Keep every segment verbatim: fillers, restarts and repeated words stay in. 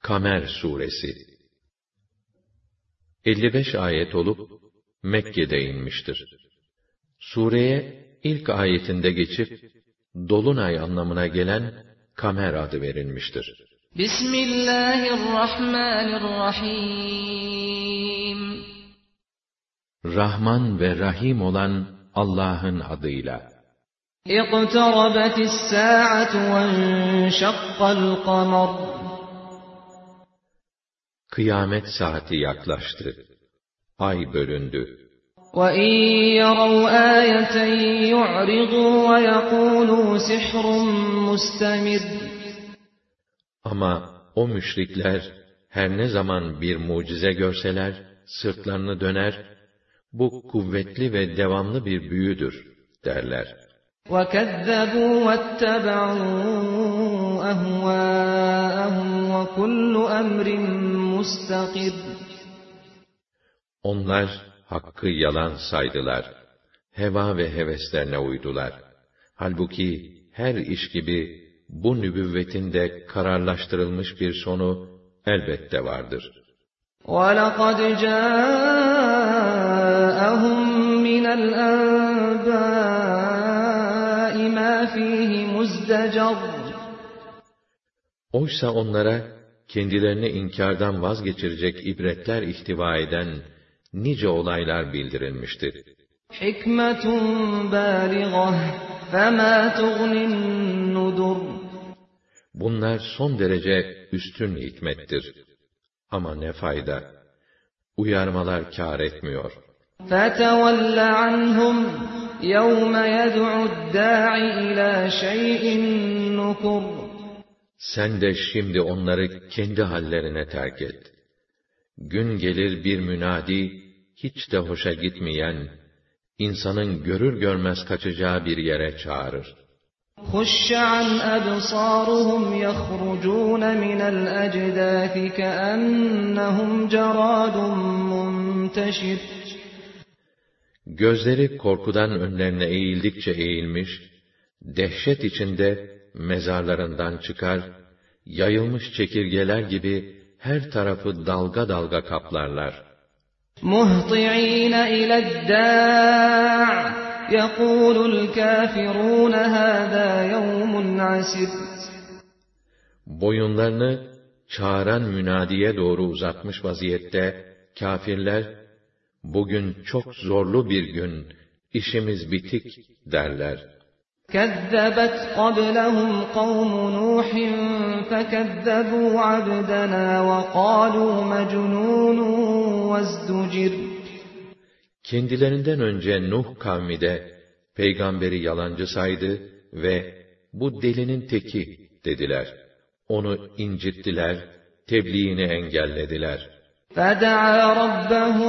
Kamer Suresi elli beş ayet olup Mekke'de inmiştir. Sureye ilk ayetinde geçip dolunay anlamına gelen Kamer adı verilmiştir. Bismillahirrahmanirrahim. Rahman ve Rahim olan Allah'ın adıyla. İqtarabatis sa'atu venşakkal kamar. Kıyamet saati yaklaştı. Ay bölündü. وَاِنْ يَرَوْا آيَةً يُعْرِضُوا وَيَقُولُوا سِحْرٌ مُسْتَمِرٌ. Ama o müşrikler her ne zaman bir mucize görseler, sırtlarını döner, bu kuvvetli ve devamlı bir büyüdür derler. وَكَذَّبُوا وَاتَّبَعُوا أَهْوَاءَهُمْ وَكُلُّ أَمْرٍ مُسْتَقِرٌ. Onlar hakkı yalan saydılar. Heva ve heveslerine uydular. Halbuki her iş gibi bu nübüvvetin de kararlaştırılmış bir sonu elbette vardır. وَلَقَدْ جَاءَهُمْ مِنَ الْأَنْبَاءِ مَا فِيهِ مُزْدَجَرٌ. Oysa onlara kendilerini inkardan vazgeçirecek ibretler ihtiva eden nice olaylar bildirilmiştir. حِكْمَةٌ بَالِغَةٌ فَمَا تُغْنِ النُّذُرُ. Bunlar son derece üstün hikmettir. Ama ne fayda? Uyarmalar kâr etmiyor. فَتَوَلَّ عَنْهُمْ يَوْمَ يَدْعُ الدَّاعِ إِلَى شَيْءٍ نُكُرٍ. Sen de şimdi onları kendi hallerine terk et. Gün gelir bir münadi, hiç de hoşa gitmeyen, insanın görür görmez kaçacağı bir yere çağırır. خُشَّ عَنْ أَبْصَارُهُمْ يَخْرُجُونَ مِنَ الْأَجْدَاثِ كَأَنَّهُمْ جَرَادٌ مُنْتَشِرٌ. Gözleri korkudan önlerine eğildikçe eğilmiş, dehşet içinde mezarlarından çıkar, yayılmış çekirgeler gibi her tarafı dalga dalga kaplarlar. مُهْطِعِينَ إِلَى الدَّاعِ يَقُولُ الْكَافِرُونَ هَذَا يَوْمٌ عَسِرٌ. Boyunlarını çağıran münadiye doğru uzatmış vaziyette kâfirler, bugün çok zorlu bir gün, işimiz bitik derler. كَذَّبَتْ قَبْلَهُمْ قَوْمُ نُوحٍ فَكَذَّبُوا عَبْدَنَا وَقَالُوا مَجْنُونٌ وَازْدُجِرَ. Kendilerinden önce Nuh kavmi de peygamberi yalancı saydı ve bu delinin teki dediler. Onu incittiler, tebliğini engellediler. فَدَعَا رَبَّهُ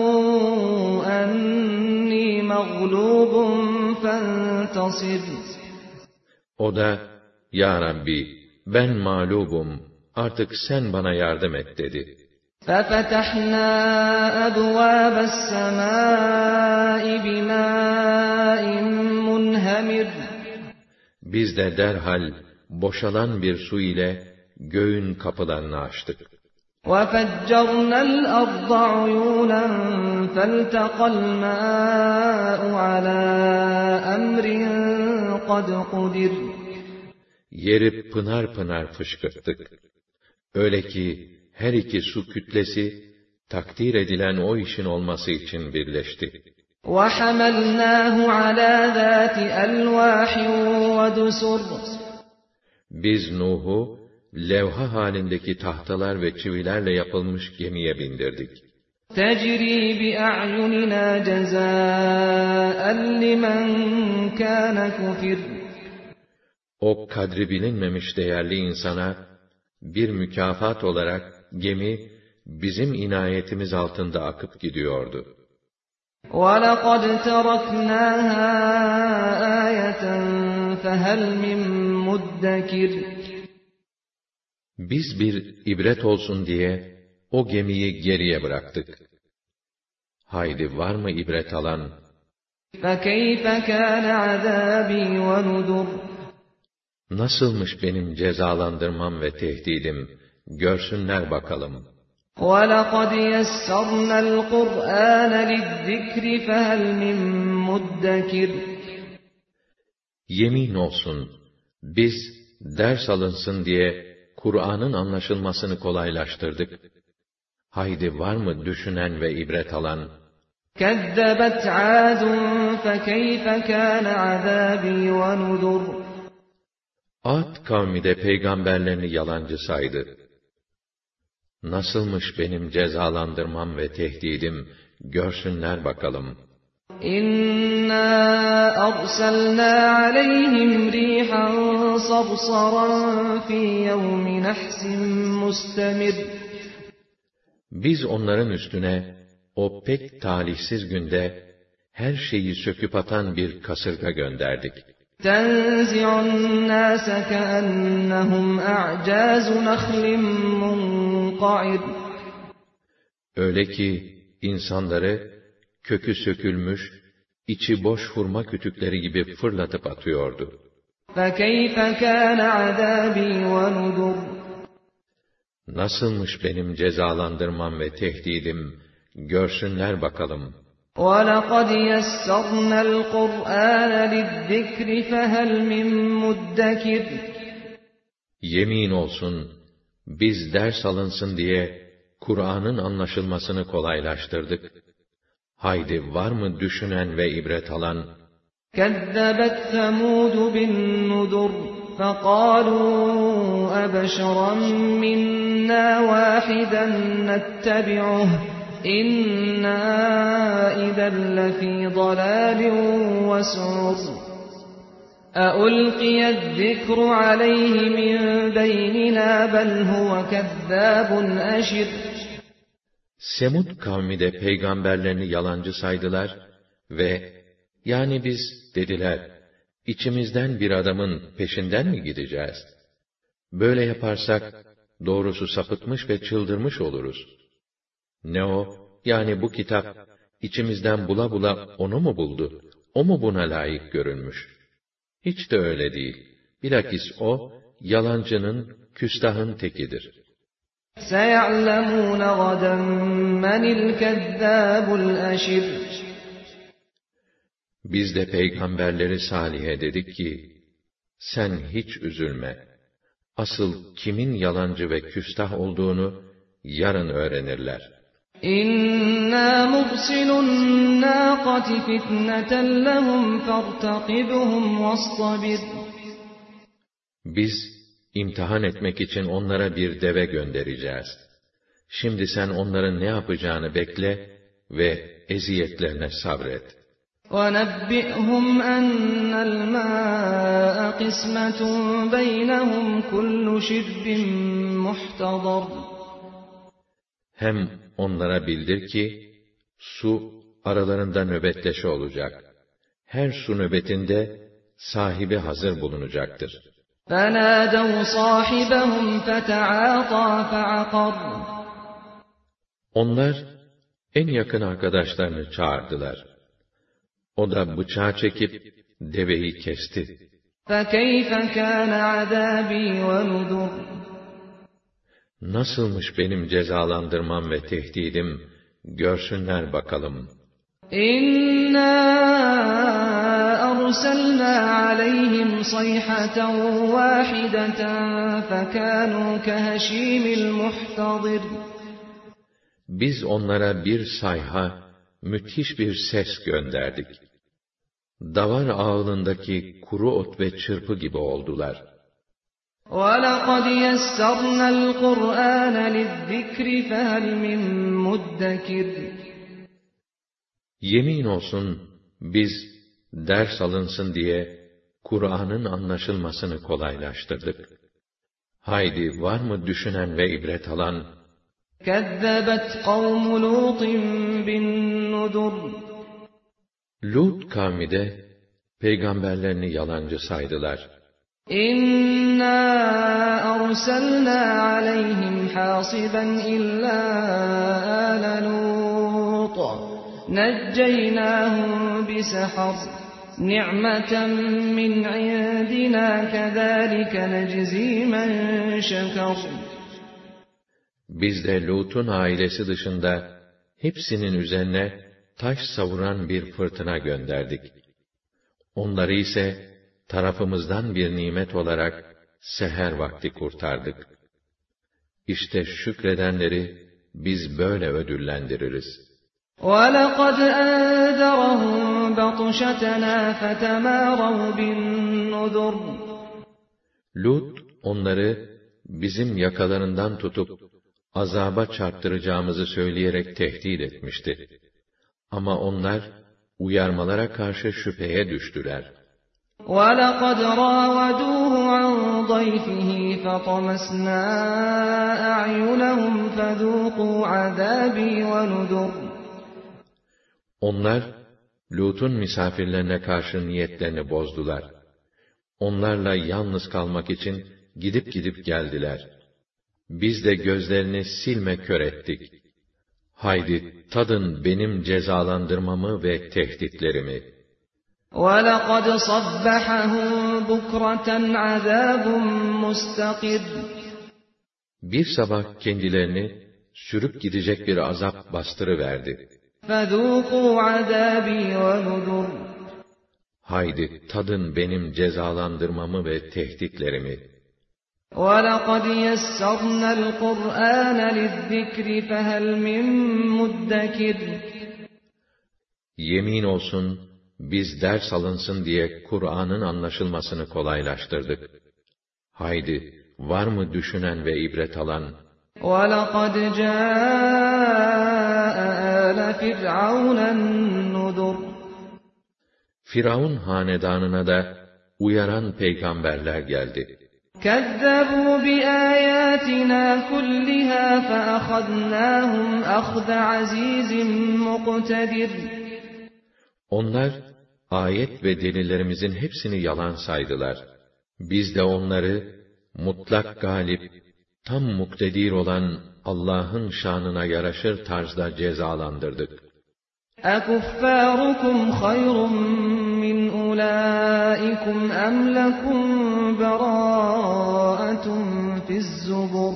أَنِّي مَغْلُوبٌ فَانْتَصِرْ. O da, Ya Rabbi, ben mağlubum, artık sen bana yardım et dedi. فَفَتَحْنَا أَبْوَابَ السَّمَاءِ بِمَاءٍ مُنْهَمِرٍ. Biz de derhal boşalan bir su ile göğün kapılarını açtık. وَفَجَّرْنَا الْأَرْضَ عُيُونًا فَالْتَقَى الْمَاءُ عَلَى أَمْرٍ قَدْ قُدِرَ. Yeri pınar pınar fışkırttık. Öyle ki her iki su kütlesi takdir edilen o işin olması için birleşti. وَحَمَلْنَاهُ عَلَى ذَاتِ أَلْوَاحٍ وَدُسُرٍ. Biz Nuh'u levha halindeki tahtalar ve çivilerle yapılmış gemiye bindirdik. تَجْرِي بِأَعْيُنِنَا جَزَاءً لِمَنْ كَانَ كُفِرٍ. O kadri bilinmemiş değerli insana bir mükafat olarak gemi bizim inayetimiz altında akıp gidiyordu. وَلَقَدْ تَرَكْنَاهَا آيَةً فَهَلْ مِنْ مُدَّكِرٍ. Biz bir ibret olsun diye o gemiyi geriye bıraktık. Haydi var mı ibret alan? فَكَيْفَ كَانَ عَذَابِي وَنُذُرِ. Nasılmış benim cezalandırmam ve tehdidim, görsünler bakalım. وَلَقَدْ يَسَّرْنَا الْقُرْآنَ لِلذِّكْرِ فَهَلْ مِن مُّدَّكِرٍ Yemin olsun, biz ders alınsın diye Kur'an'ın anlaşılmasını kolaylaştırdık. Haydi var mı düşünen ve ibret alan? كَذَّبَتْ عَادٌ فَكَيْفَ كَانَ عَذَابِي وَنُذُرِ Ad kavmi de peygamberlerini yalancı saydı. Nasılmış benim cezalandırmam ve tehdidim, görsünler bakalım. İnna arsalna aleyhim rihan sabsaran fi yevmi nahsin mustemir. Biz onların üstüne o pek talihsiz günde her şeyi söküp atan bir kasırga gönderdik. Tenzi'un nâse keennehum a'cazu nakhlin munqa'ir. Öyle ki insanları kökü sökülmüş, içi boş hurma kütükleri gibi fırlatıp atıyordu. فَكَيْفَ كَانَ عَذَابِي وَنُذُرِ Nasılmış benim cezalandırmam ve tehdidim, görsünler bakalım. وَلَقَدْ يَسَّرْنَا الْقُرْآنَ لِلذِّكْرِ فَهَلْ مِن مُّدَّكِرٍ Yemin olsun, biz ders alınsın diye Kur'an'ın anlaşılmasını kolaylaştırdık. Haydi var mı düşünen ve ibret alan? كَذَّبَتْ ثَمُودُ بِالنُّذُرِ فَقَالُوا أَبَشَرًا مِنَّا وَاحِدًا نَتَّبِعُهُ إِنَّا إِذًا لَّفِي ضَلَالٍ وَسُعُرٍ أَأُلْقِيَ الذِّكْرُ عَلَيْهِ مِن بَيْنِنَا بَلْ هُوَ كَذَّابٌ أَشِرٌ Semud kavmi de peygamberlerini yalancı saydılar ve yani biz dediler, içimizden bir adamın peşinden mi gideceğiz? Böyle yaparsak doğrusu sapıtmış ve çıldırmış oluruz. Ne o? Yani bu kitap içimizden bula bula onu mu buldu? O mu buna layık görünmüş? Hiç de öyle değil. Bilakis o yalancının, küstahın tekidir. سَيَعْلَمُونَ غَدًا مَّنِ الْكَذَّابُ الْأَشِرُ Biz de peygamberleri Salih'e dedik ki, sen hiç üzülme. Asıl kimin yalancı ve küstah olduğunu yarın öğrenirler. İnna mursilun nâqati fitneten lehum fertakibhum vastabir. Biz imtihan etmek için onlara bir deve göndereceğiz. Şimdi sen onların ne yapacağını bekle ve eziyetlerine sabret. وَنَبِّئْهُمْ أَنَّ الْمَاءَ قِسْمَةٌ بَيْنَهُمْ كُلُّ شِرْبٍ مُحْتَضَرٍ Hem onlara bildir ki, su aralarında nöbetleşe olacak. Her su nöbetinde sahibi hazır bulunacaktır. فَنَادَوْا صَاحِبَهُمْ فَتَعَاطَى فَعَقَرَ Onlar en yakın arkadaşlarını çağırdılar. O da bıçağı çekip deveyi kesti. فَكَيْفَ كَانَ عَذَابِي وَنُذُرِ Nasılmış benim cezalandırmam ve tehdidim, görsünler bakalım. İnna arsalna aleyhim sayhatan vahideten fekanu keheşimil muhtadir. Biz onlara bir sayha, müthiş bir ses gönderdik. Davar ağılındaki kuru ot ve çırpı gibi oldular. وَلَقَدْ يَسَّرْنَا الْقُرْآنَ لِلذِّكْرِ فَهَلْ مِن مُّدَّكِرٍ Yemin olsun, biz ders alınsın diye Kur'an'ın anlaşılmasını kolaylaştırdık. Haydi var mı düşünen ve ibret alan? كَذَّبَتْ قَوْمُ لُوطٍ بِالنُّذُرِ Lut kavmi de peygamberlerini yalancı saydılar. İnna arsalna aleyhim hasiban illa ala Lut necceynahum bisahar ni'meten min indina kezalike neczi men şeker. Biz de Lut'un ailesi dışında hepsinin üzerine taş savuran bir fırtına gönderdik. Onları ise tarafımızdan bir nimet olarak seher vakti kurtardık. İşte şükredenleri biz böyle ödüllendiririz. وَلَقَدْ أَنذَرَهُم بَطْشَتَنَا فَتَمَارَوْا بِالنُّذُرِ Lut onları bizim yakalarından tutup azaba çarptıracağımızı söyleyerek tehdit etmişti. Ama onlar uyarmalara karşı şüpheye düştüler. وَلَقَدْ رَاوَدُوهُ عَنْ ضَيْفِهِ فَطَمَسْنَا أَعْيُنَهُمْ فَذُوقُوا عَذَابِي وَنُذُرِ Onlar, Lut'un misafirlerine karşı niyetlerini bozdular. Onlarla yalnız kalmak için gidip gidip geldiler. Biz de gözlerini silme kör ettik. Haydi tadın benim cezalandırmamı ve tehditlerimi. وَلَقَدْ صَبَّحَهُم بُكْرَةً عَذَابٌ مُسْتَقِرٌّ Bir sabah kendilerini sürüp gidecek bir azap bastırıverdi. فَذُوقُوا عَذَابِي وَنُذُرِ Haydi tadın benim cezalandırmamı ve tehditlerimi. وَلَقَدْ يَسَّرْنَا الْقُرْآنَ لِلذِّكْرِ فَهَلْ مِن مُّدَّكِرٍ Yemin olsun, biz ders alınsın diye Kur'an'ın anlaşılmasını kolaylaştırdık. Haydi, var mı düşünen ve ibret alan? وَلَقَدْ جَاءَ آلَ فِرْعَوْنَ النُّذُرُ Firavun hanedanına da uyaran peygamberler geldi. كَذَّبُوا بِآيَاتِنَا كُلِّهَا فَأَخَذْنَاهُمْ أَخْذَ عَزِيزٍ مُقْتَدِرٍ Onlar, ayet ve delillerimizin hepsini yalan saydılar. Biz de onları, mutlak galip, tam muktedir olan Allah'ın şanına yaraşır tarzda cezalandırdık. أَكُفَّارُكُمْ خَيْرٌ مِّنْ أُولَٰئِكُمْ أَمْ لَكُمْ بَرَاءَةٌ فِي الزُّبُرِ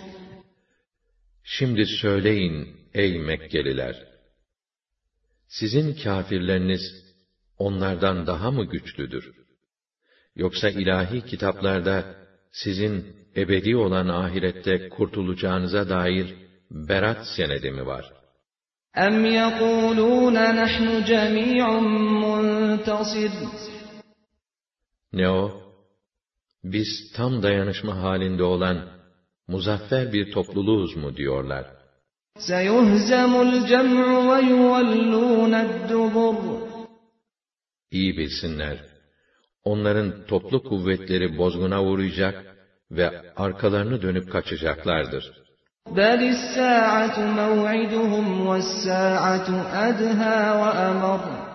Şimdi söyleyin ey Mekkeliler! Sizin kâfirleriniz onlardan daha mı güçlüdür? Yoksa ilahi kitaplarda sizin ebedi olan ahirette kurtulacağınıza dair berat senedi mi var? اَمْ يَقُولُونَ نَحْنُ جَمِيعٌ مُّنْتَصِرٌ Ne o? Biz tam dayanışma halinde olan muzaffer bir topluluğuz mu diyorlar? سَيُهْزَمُ الْجَمْعُ وَيُوَلُّونَ الدُّبُرَ İyi bilsinler, onların toplu kuvvetleri bozguna uğrayacak ve arkalarını dönüp kaçacaklardır. بَلِ السَّاعَةُ مَوْعِدُهُمْ وَالسَّاعَةُ أَدْهَى وَأَمَرُّ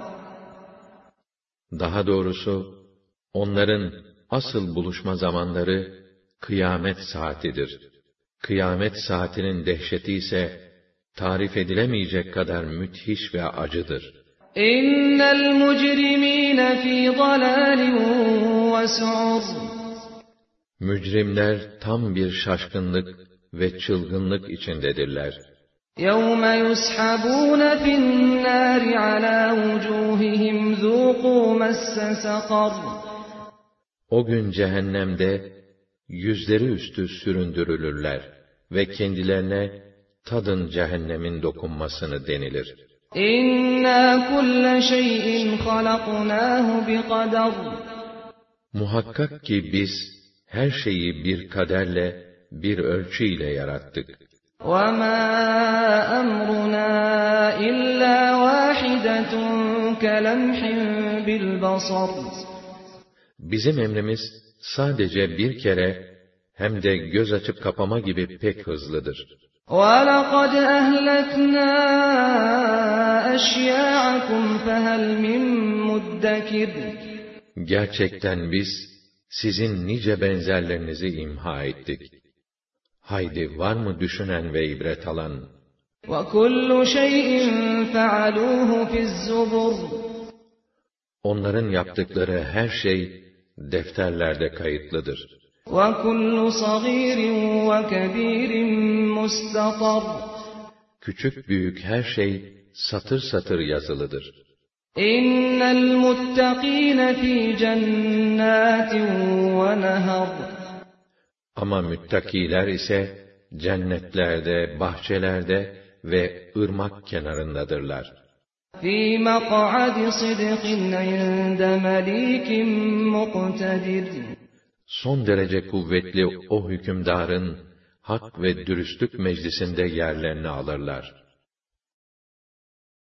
Daha doğrusu, onların asıl buluşma zamanları kıyamet saatidir. Kıyamet saatinin dehşeti ise tarif edilemeyecek kadar müthiş ve acıdır. اِنَّ الْمُجْرِم۪ينَ ف۪ي ضَلَالٍ وَسُعُرٍ Mücrimler tam bir şaşkınlık ve çılgınlık içindedirler. يَوْمَ يُسْحَبُونَ فِي النَّارِ عَلَى وُجُوهِهِمْ ذُوقُوا مَسَّ سَقَرَ O gün cehennemde yüzleri üstü süründürülürler ve kendilerine tadın cehennemin dokunmasını denilir. İnna kulle şeyin halaknahu biqadar Muhakkak ki biz her şeyi bir kaderle, bir ölçüyle yarattık. وَمَا أَمْرُنَا إِلَّا وَاحِدَةٌ كَلَمْحٍ بِالْبَصَرِ Bizim emrimiz sadece bir kere hem de göz açıp kapama gibi pek hızlıdır. وَلَقَدْ أَهْلَكْنَا أَشْيَاعَكُمْ فَهَلْ مِن مُدَّكِرٍ Gerçekten biz sizin nice benzerlerinizi imha ettik. Haydi var mı düşünen ve ibret alan? وَكُلُّ شَيْءٍ فَعَلُوهُ فِي الزُّبُرِ Onların yaptıkları her şey defterlerde kayıtlıdır. وَكُلُّ صَغِيرٍ وَكَبِيرٍ مُسْتَطَرٌ Küçük büyük her şey satır satır yazılıdır. İnnel muttakîne fî cennâtin ve nehar. Ama müttakiler ise cennetlerde, bahçelerde ve ırmak kenarındadırlar. Fî mek'adi sıdkın inde melikin muqtedir. Son derece kuvvetli o hükümdarın hak ve dürüstlük meclisinde yerlerini alırlar.